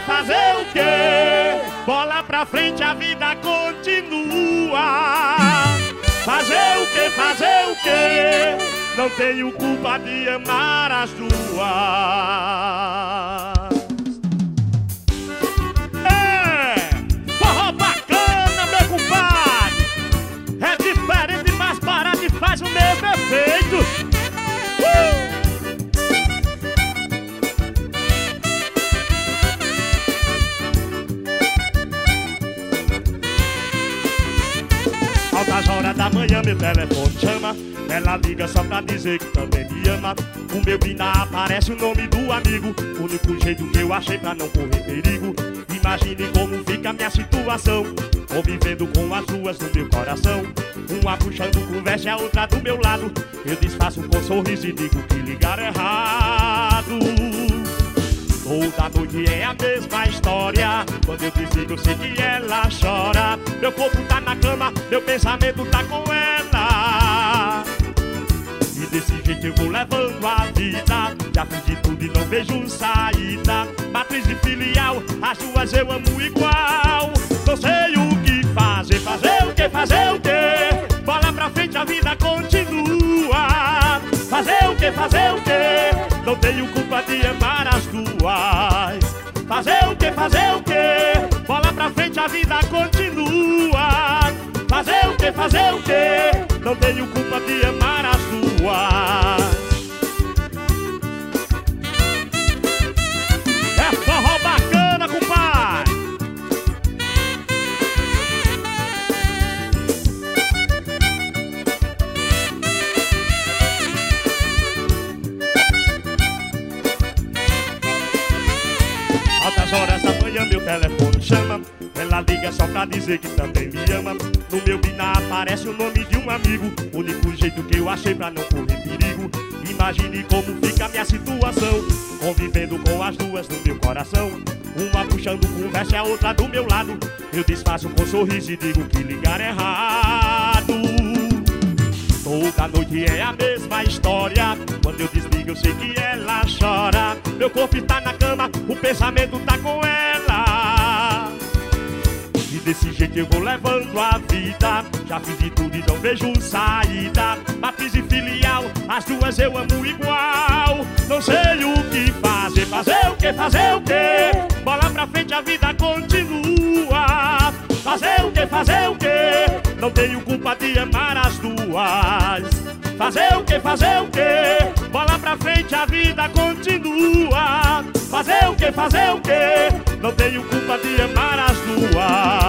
fazer o quê? Bola pra frente, a vida continua. Fazer o quê, fazer o quê? Não tenho culpa de amar as duas. Forró bacana, meu compadre. É diferente, mas para de faz o mesmo efeito. Altas horas da manhã meu telefone chama. Ela liga só pra dizer que também me ama. O meu bina aparece o nome do amigo. O único jeito que eu achei pra não correr perigo. Imagine como fica a minha situação, convivendo com as duas no meu coração. Uma puxando conversa e a outra do meu lado. Eu disfarço com sorriso e digo que ligaram errado. Toda noite é a mesma história. Quando eu desligo eu sei que ela chora. Meu corpo tá na cama, meu pensamento tá com ela. E desse jeito eu vou levando a vida. Já fiz de tudo e não vejo saída. Matriz e filial, as duas eu amo igual. Não sei o que fazer, fazer o que, fazer o que? Bola pra frente, a vida continua. Fazer o que, fazer o que? Não tenho culpa de amar as duas. Fazer o que, fazer o que? Bola pra frente, a vida continua. Fazer o que, fazer o que? Não tenho culpa de amar as duas. É forró bacana, compadre. Altas horas da manhã meu telefone chama. Ela liga só pra dizer que também me ama. No meu bina aparece o nome de um amigo. O único jeito que eu achei pra não correr perigo. Imagine como fica a minha situação, convivendo com as duas no meu coração. Uma puxando conversa e a outra do meu lado. Eu disfarço com sorriso e digo que ligaram errado. Toda noite é a mesma história. Quando eu desligo eu sei que ela chora. Meu corpo está na cama, o pensamento tá com ela. E desse jeito eu vou levando a vida. Já fiz de tudo e não vejo saída. Matriz e filial, as duas eu amo igual. Não sei o que fazer, fazer o que, fazer o que? Bola pra frente, a vida continua. Fazer o que, fazer o que? Não tenho culpa de amar as duas. Fazer o que, fazer o que? Bola pra frente, a vida continua. Fazer o que, fazer o que? Não tenho culpa de amar as duas.